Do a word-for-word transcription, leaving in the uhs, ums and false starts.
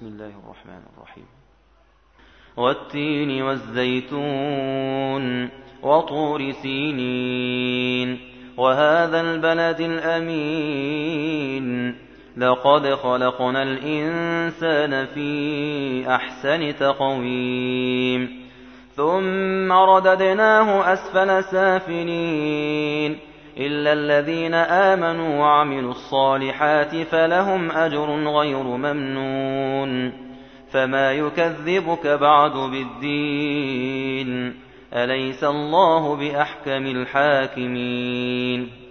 بسم الله الرحمن الرحيم. والتين والزيتون وطور سينين وهذا البلد الأمين لقد خلقنا الإنسان في أحسن تقويم ثم رددناه أسفل سافلين إلا الذين آمنوا وعملوا الصالحات فلهم أجر غير ممنون فما يكذبك بعد بالدين أليس الله بأحكم الحاكمين